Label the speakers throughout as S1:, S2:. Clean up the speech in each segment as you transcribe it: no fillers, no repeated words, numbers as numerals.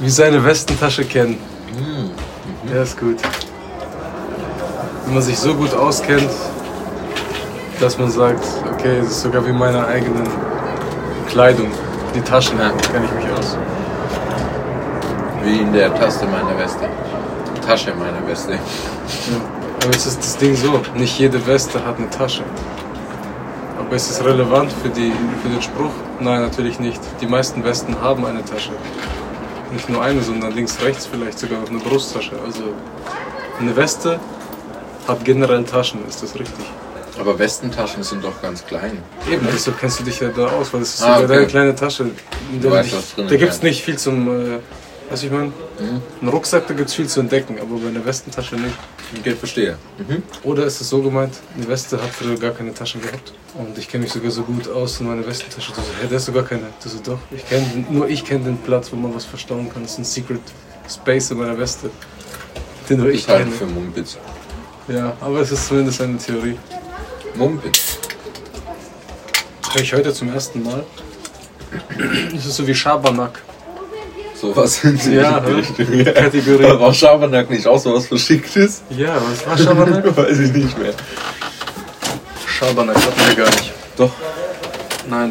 S1: Wie seine Westentasche kennen. Der ist gut. Wenn man sich so gut auskennt, dass man sagt, okay, es ist sogar wie meine eigenen Kleidung. Die Taschen, kenne ich mich aus.
S2: Wie in der Taste meiner Weste. Tasche meiner Weste.
S1: Ja. Aber jetzt ist das Ding so, nicht jede Weste hat eine Tasche. Aber ist es relevant für den Spruch? Nein, natürlich nicht. Die meisten Westen haben eine Tasche. Nicht nur eine, sondern links, rechts vielleicht sogar noch eine Brusttasche. Also eine Weste hat generell Taschen, ist das richtig?
S2: Aber Westentaschen sind doch ganz klein.
S1: Eben, deshalb kennst du dich ja da aus, weil es ist sogar deine kleine Tasche.
S2: Du weißt, was drin ist.
S1: Da gibt es nicht viel zum, was ich meine? Ein Rucksack, da gibt es viel zu entdecken, aber bei einer Westentasche nicht.
S2: Ich verstehe.
S1: Oder ist es so gemeint, eine Weste hat früher gar keine Taschen gehabt und ich kenne mich sogar so gut aus in meiner Westentasche. Du so, hey, der ist sogar keine. Du so, doch. Nur ich kenne den Platz, wo man was verstauen kann. Das ist ein Secret Space in meiner Weste, den nur ich kenne.
S2: Für Mumpitz.
S1: Ja, aber es ist zumindest eine Theorie.
S2: Mumpitz.
S1: Höre ich heute zum ersten Mal. Das ist so wie Schabernack.
S2: Sowas sind sie.
S1: Ja, Kategorie.
S2: War Schabernack nicht auch sowas Verschicktes?
S1: Ja, was war Schabernack?
S2: Weiß ich nicht mehr.
S1: Schabernack hatten wir gar nicht.
S2: Doch.
S1: Nein.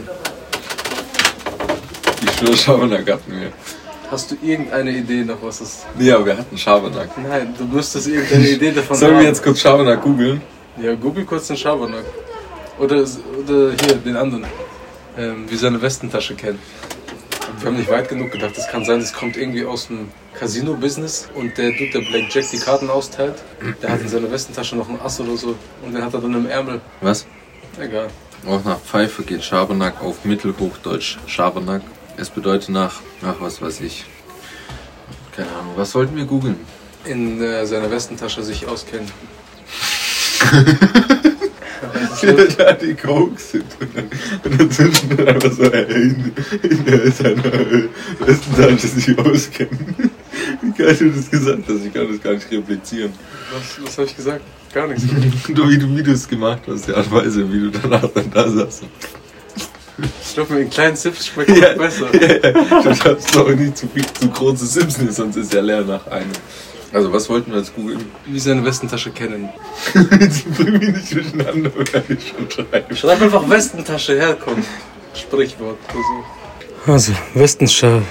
S2: Ich schwöre, Schabernack hatten wir.
S1: Hast du irgendeine Idee noch, was es...
S2: Nee, aber wir hatten Schabernack.
S1: Nein, du müsstest irgendeine Idee davon
S2: Sollen
S1: haben.
S2: wir jetzt kurz Schabernack googeln?
S1: Ja, google kurz den Schabernack. Oder hier, den anderen. Wie seine Westentasche kennen. Wir haben nicht weit genug gedacht. Es kann sein, das kommt irgendwie aus dem Casino-Business und der Dude, der Blackjack die Karten austeilt, der hat in seiner Westentasche noch ein Ass oder so und den hat er dann im Ärmel.
S2: Was?
S1: Egal.
S2: Auch nach Pfeife geht Schabernack auf Mittelhochdeutsch Schabernack. Es bedeutet was weiß ich. Keine Ahnung. Was wollten wir googeln?
S1: In seiner Westentasche sich auskennen.
S2: Da die Koks sind und dazwischen dann einfach so in seiner Westentasche sich auskennen. Wie geil du das gesagt hast, ich kann das gar nicht replizieren.
S1: Was habe ich gesagt? Gar nichts.
S2: Nur wie du es gemacht hast, die Art und Weise, wie du danach dann da saßt.
S1: Ich glaube, mit den kleinen Sips schmeckt es besser.
S2: Ja. Du darfst doch nicht zu große Sips nehmen, sonst ist ja leer nach einem. Also, was wollten wir jetzt googeln?
S1: Wie seine Westentasche kennen.
S2: Jetzt bring mich nicht durcheinander, wenn ich schon schreibe.
S1: Schreib einfach Westentasche, herkommen. Sprichwort. Also, Westentasche.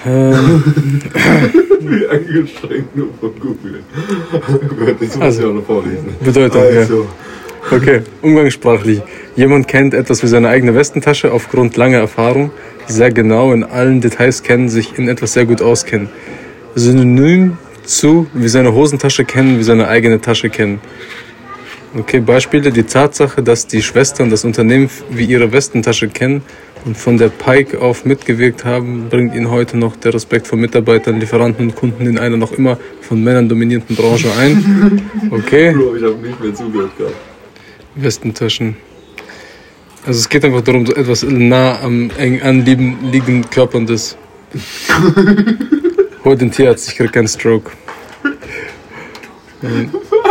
S2: Wie angestrengt nur von Google. Das muss ich auch noch vorlesen.
S1: Bedeutung,
S2: also.
S1: Ja. Okay, umgangssprachlich. Jemand kennt etwas wie seine eigene Westentasche aufgrund langer Erfahrung, die sehr genau in allen Details kennen, sich in etwas sehr gut auskennen. Synonym zu wie seine Hosentasche kennen, wie seine eigene Tasche kennen. Okay, Beispiele. Die Tatsache, dass die Schwestern das Unternehmen wie ihre Westentasche kennen und von der Pike auf mitgewirkt haben, bringt ihnen heute noch der Respekt vor Mitarbeitern, Lieferanten und Kunden in einer noch immer von Männern dominierten Branche ein. Okay.
S2: Bro, ich habe nicht mehr zugehört gehabt.
S1: Westentaschen. Also es geht einfach darum, so etwas nah am eng anliegenden Körperndes. Hol den Tierarzt, ich krieg keinen Stroke.